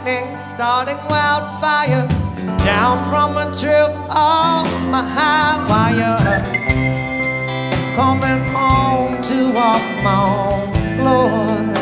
lightning, starting wildfires down from a trip off my high wire. Coming home to walk my own floor.